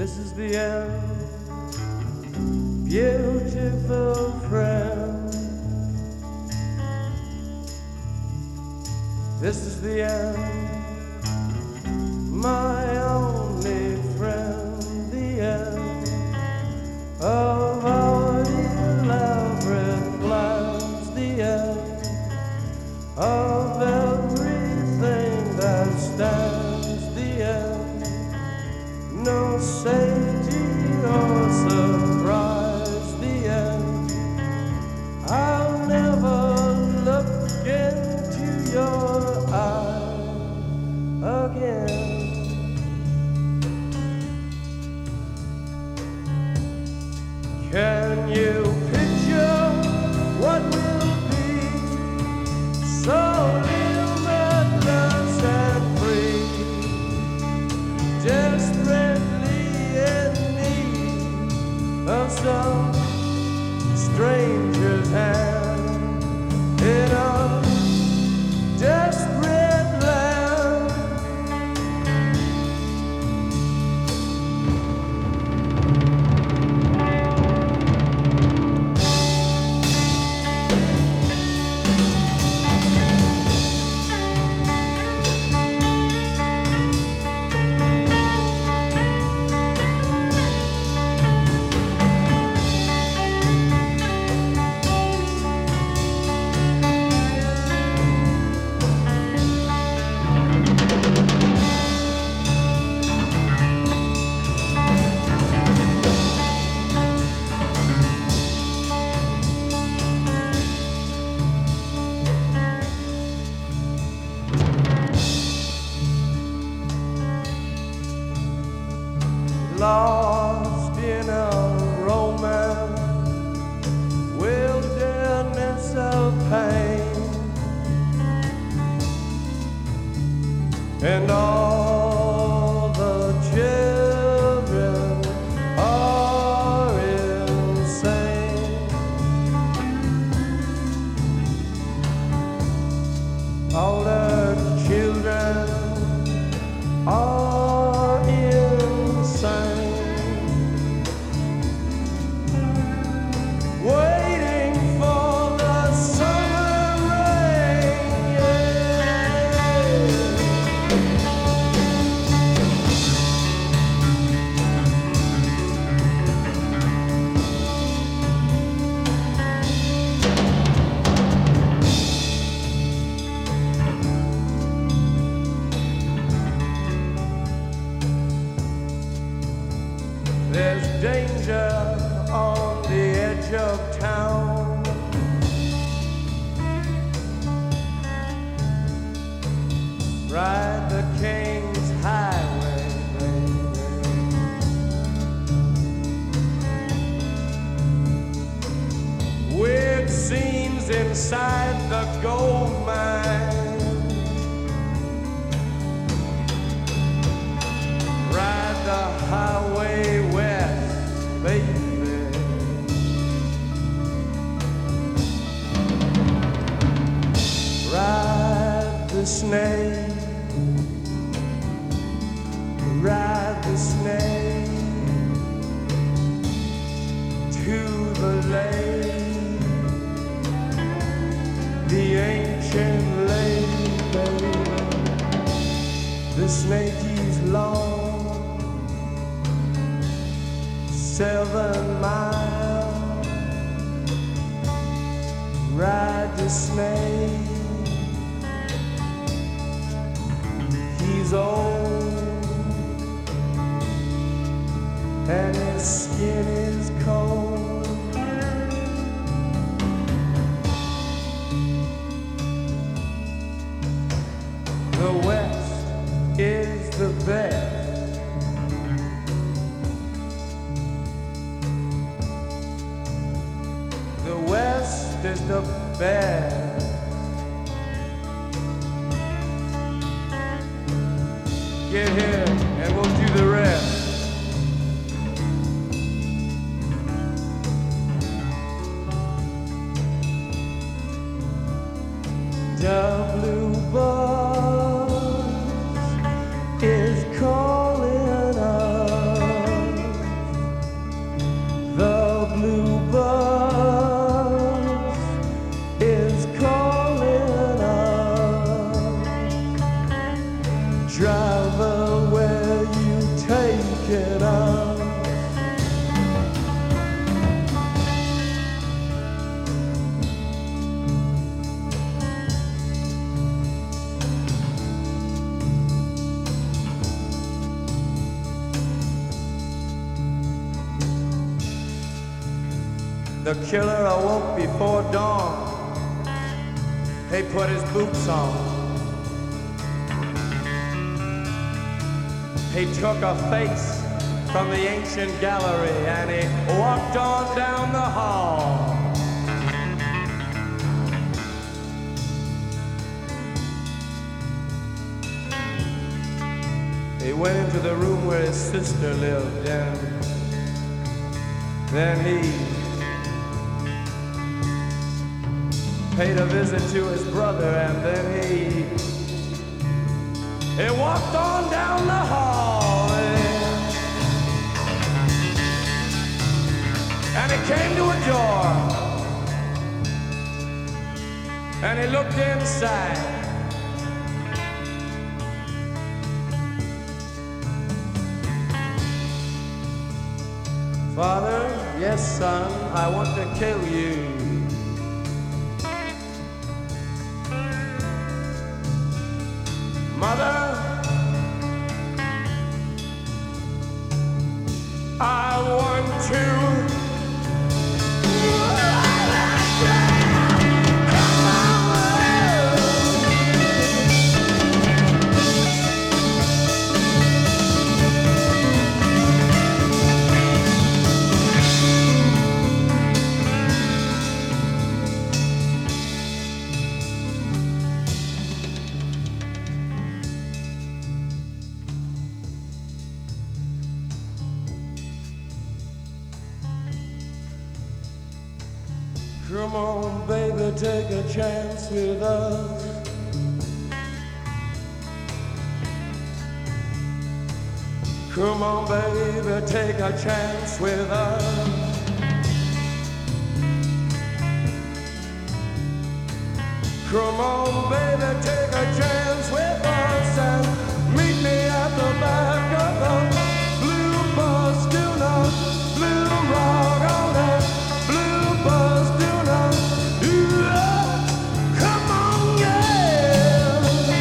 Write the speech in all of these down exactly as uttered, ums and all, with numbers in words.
This is the end, beautiful friend. This is the end, my only friend. The end of our elaborate plans. The end of everything that stands. The end, no safety or surprise. The end, I'll never look into your eyes again. Can you picture what will be so limitless and free? Desperately in need of some stranger's hand in a desperate land. Lost in a romance, wilderness of pain, and all the children are insane. All the children are insane. Waiting for the summer rain, there's danger on the edge of town. Ride the King's Highway, baby. Weird scenes inside the gold mine. Ride the highway west, baby. Ride the snake, ride the snake to the lake, the ancient lake, baby. The snake is long, seven miles. Ride the snake. He's old and his skin is cold. The West is the best. The West is the best. Get here and we'll do the rest. The blue bus is calling us. The killer awoke before dawn. He put his boots on. He took a face from the ancient gallery and he walked on down the hall. He went into the room where his sister lived, and then he paid a visit to his brother, and then he he walked on down the hall, and he came to a door, and he looked inside. Father, yes, son, I want to kill you. Mother, I want to. Come on, baby, take a chance with us. Come on, baby, take a chance with us. Come on, baby, take a chance with us and meet me at the back of the blue bus. Do not blue rock on that blue bus. Do not, yeah, come on, yeah.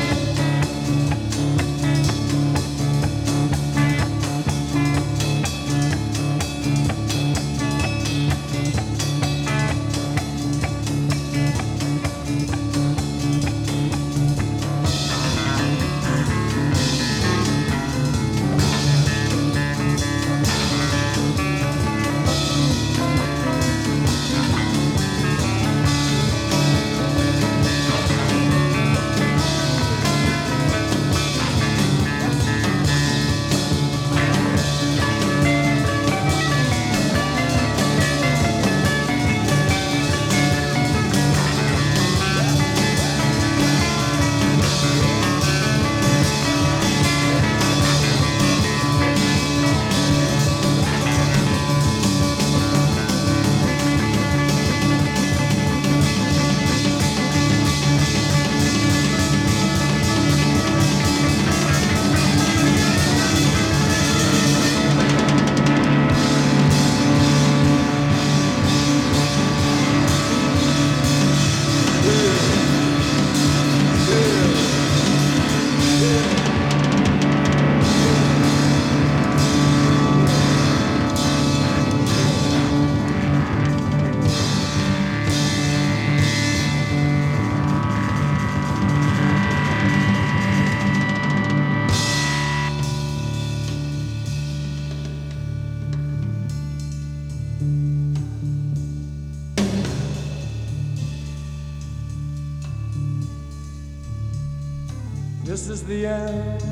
This is the end,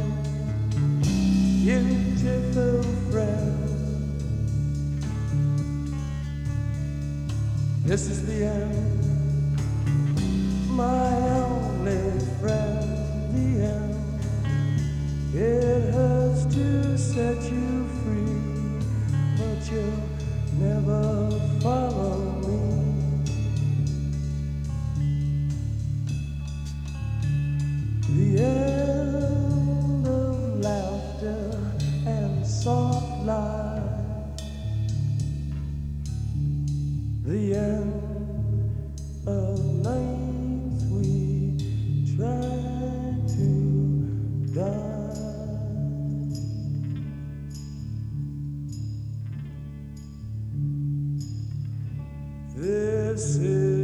beautiful friend. This is the end, my only friend. The end. It hurts to set you free, but you'll never follow me. The end of laughter and soft lies. The end of nights we try to die. This is